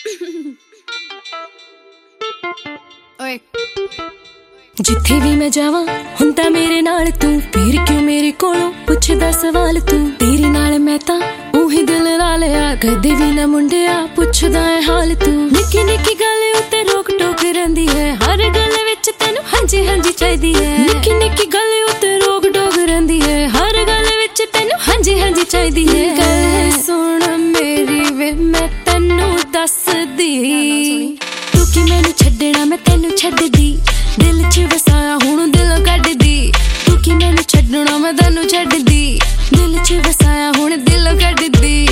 ਓਏ ਜਿੱਥੇ ਵੀ ਮੈਂ ਜਾਵਾਂ ਹੁੰਦਾ ਮੇਰੇ ਨਾਲ ਤੂੰ, ਫਿਰ ਕਿਉਂ ਮੇਰੇ ਕੋਲੋਂ ਪੁੱਛਦਾ ਸਵਾਲ ਤੂੰ। ਤੇਰੇ ਨਾਲ ਮੈਂ ਤਾਂ ਉਹੀ ਦਿਲ ਲਾ ਲਿਆ, ਕਦੇ ਵੀ ਨਾ ਮੁੰਡਿਆ ਪੁੱਛਦਾ ਹੈ ਹਾਲ ਤੂੰ। ਨਿੱਕੀ ਨਿੱਕੀ ਗੱਲ ਉੱਤੇ ਰੋਕ ਟੋਕ ਰਹਿੰਦੀ ਹੈ, ਹਰ ਗੱਲ ਵਿੱਚ ਤੈਨੂੰ ਹਾਂਜੀ ਹਾਂਜੀ ਚਾਹੀਦੀ ਹੈ। ਨਿੱਕੀ ਨਿੱਕੀ ਗੱਲ ਉੱਤੇ ਰੋਕ ਟੋਕ ਰਹਿੰਦੀ ਹੈ, ਹਰ ਗੱਲ ਵਿੱਚ ਤੈਨੂੰ ਹਾਂਜੀ ਹਾਂਜੀ ਚਾਹੀਦੀ ਹੈ। ਗੱਲ ਸੁਣ ਮੇਰੀ ਵੇ ਮੈਂ ਤੈਨੂੰ ਦੱਸਦੀ, ਤੂੰ ਕਿ ਮੈਨੂੰ ਛੱਡਣਾ ਮੈਂ ਤੈਨੂੰ ਛੱਡਦੀ, ਦਿਲ 'ਚ ਵਸਾਇਆ ਹੁਣ ਦਿਲੋਂ ਕੱਢਦੀ। ਤੂੰ ਕਿ ਮੈਨੂੰ ਛੱਡਣਾ ਮੈਂ ਤੈਨੂੰ ਛੱਡਦੀ, ਦਿਲ 'ਚ ਵਸਾਇਆ ਹੁਣ ਦਿਲੋਂ ਕੱਢਦੀ।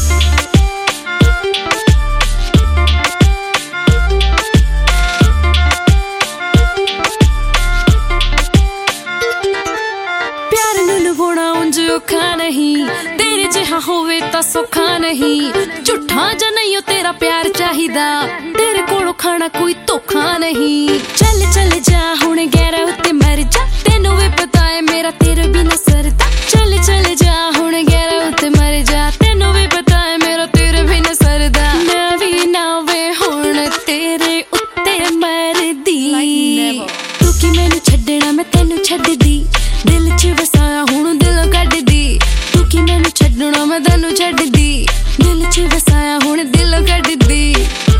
ਪਿਆਰ ਨੂੰ ਲਵਾਉਣਾ ਉਂਝ ਔਖਾ ਨਹੀਂ, ਤੇਰੇ ਜਿਹਾ ਹੋਵੇ ਤਾਂ ਸੌਖਾ ਨਹੀਂ। ਝੂਠਾ ਜਾਂ ਨਹੀਂ ਉਹ ਤੇਰਾ ਪਿਆਰ ਚਾਹੀਦਾ, ਤੇਰੇ ਕੋਲੋਂ ਖਾਣਾ ਕੋਈ ਧੋਖਾ ਨਹੀਂ। ਚੱਲ ਚੱਲ ਜਾ ਹੁਣ ਗੈਰਾ ਉੱਤੇ ਮਰ ਜਾ, ਤੈਨੂੰ ਵੀ ਪਤਾ ਹੈ ਮੇਰਾ ਤੇਰੇ ਬਿਨਾਂ ਸਰਦਾ। ਚੱਲ ਚੱਲ ਜਾ ਹੁਣ ਗੈਰਾ ਉੱਤੇ ਮਰ ਜਾ, ਤੈਨੂੰ ਵੀ ਪਤਾ ਹੈ ਮੇਰਾ ਤੇਰੇ ਬਿਨਾਂ ਸਰਦਾ। ਮੈਂ ਵੀ ਨਾ ਵੇ ਹੁਣ ਤੇਰੇ ਉੱਤੇ ਮਰਦੀ, ਤੂੰ ਕਿ ਮੈਨੂੰ ਛੱਡਣਾ ਮੈਂ ਤੈਨੂੰ ਛੱਡਦੀ, ਦਿਲ 'ਚ ਵਸਾਇਆ ਹੁਣ ਦਿਲੋਂ ਕੱਢਦੀ। ਤੂੰ ਕਿ ਮੈਨੂੰ ਛੱਡਣਾ ਮੈਂ ਤੈਨੂੰ ਛੱਡਦੀ, ਦਿਲ 'ਚ ਵਸਾਇਆ ਹੁਣ ਦਿਲੋਂ ਕੱਢਦੀ।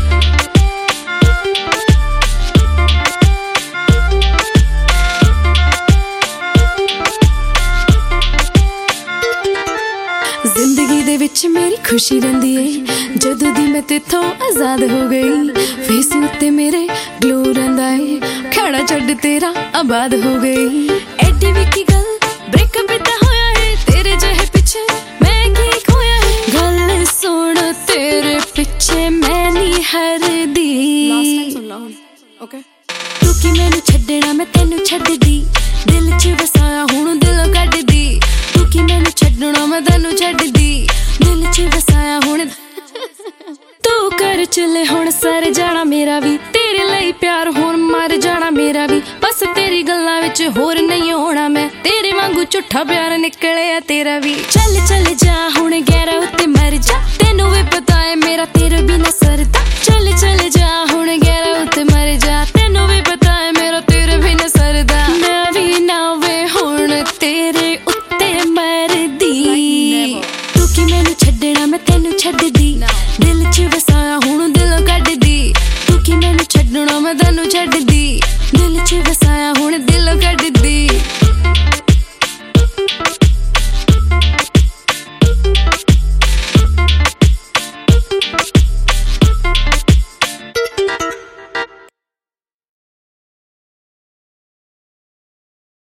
ਜ਼ਿੰਦਗੀ ਦੇ ਵਿੱਚ ਮੇਰੀ ਖੁਸ਼ੀ ਰਹਿੰਦੀ ਏ, ਜਦੋਂ ਦੀ ਮੈਂ ਤੇਥੋਂ ਆਜ਼ਾਦ ਹੋ ਗਈ। ਫੇਸ ਉੱਤੇ ਮੇਰੇ ਗਲੋ ਰਹਿੰਦਾ ਏ, ਖੜਾ ਛੱਡ ਤੇਰਾ ਆਬਾਦ ਹੋ ਗਈ। ਐਡੀ ਵੀ ਕੀ ਗੱਲ ਬ੍ਰੇਕਅਪ ਤਾਂ ਹੋਇਆ ਏ, ਤੇਰੇ ਜਿਹੇ ਪਿੱਛੇ ਮੈਂ ਕੀ ਖੋਇਆ ਏ। ਗੱਲ ਸੁਣ ਤੇਰੇ ਪਿੱਛੇ ਮੈਂ ਨਹੀਂ ਹਰਦੀ, ਓਕੇ। ਤੂੰ ਕਿ ਮੈਨੂੰ ਛੱਡਣਾ ਮੈਂ ਤੈਨੂੰ ਛੱਡਦੀ, ਦਿਲ 'ਚ ਵਸਾਇਆ ਹੁਣ ਦਿਲੋਂ ਕੱਢਦੀ। ਤੂੰ ਕਿ ਮੈਨੂੰ ਛੱਡਣਾ ਮੈਂ ਤੈਨੂੰ ਛੱਡਦੀ, ਦਿਲ 'ਚ ਵਸਾਇਆ ਹੁਣ। ਤੂੰ ਕਰ ਚੱਲੇ ਹੁਣ ਸਰ ਜਾਣਾ ਮੇਰਾ ਵੀ, ਤੇਰੇ ਲਈ ਪਿਆਰ ਹੁਣ ਮਰ ਜਾਣਾ ਮੇਰਾ ਵੀ। ਬਸ ਤੇਰੀ ਗੱਲਾਂ ਵਿੱਚ ਹੋਰ ਨਹੀਂ ਹੋਣਾ ਮੈਂ, ਤੇਰੇ ਵਾਂਗੂ ਝੂਠਾ ਪਿਆਰ ਨਿਕਲਿਆ ਤੇਰਾ ਵੀ। ਚੱਲ ਚੱਲ ਜਾ ਹੁਣ